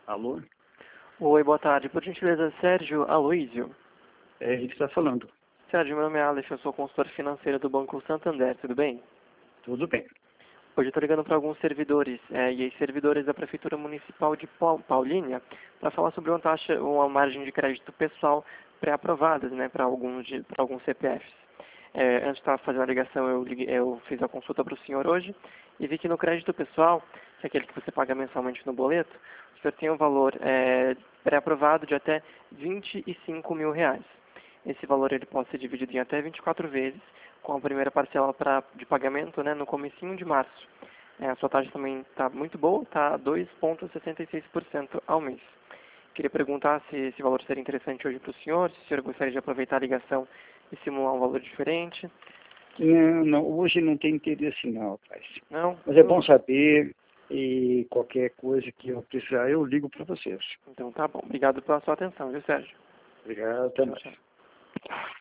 Alô? Oi, boa tarde. Por gentileza, Sérgio Aloísio. É ele que está falando. Sérgio, meu nome é Alex, eu sou consultor financeiro do Banco Santander, tudo bem? Tudo bem. Hoje eu estou ligando para alguns servidores, e servidores da Prefeitura Municipal de Paulínia, para falar sobre uma margem de crédito pessoal pré-aprovadas, né, para alguns CPFs. Antes de estar fazendo a ligação, eu fiz a consulta para o senhor hoje e vi que no crédito pessoal, que é aquele que você paga mensalmente no boleto, o senhor tem um valor pré-aprovado de até R$ 25 mil. Esse valor ele pode ser dividido em até 24 vezes, com a primeira parcela de pagamento, né, no comecinho de março. A sua taxa também está muito boa, está 2,66% ao mês. Queria perguntar se esse valor seria interessante hoje para o senhor gostaria de aproveitar a ligação e simular um valor diferente. Não, hoje não tem interesse não, rapaz. Não? Mas é bom saber e qualquer coisa que eu precisar, eu ligo para vocês. Então tá bom. Obrigado pela sua atenção, viu, Sérgio? Obrigado, até Tchau, mais. tchau.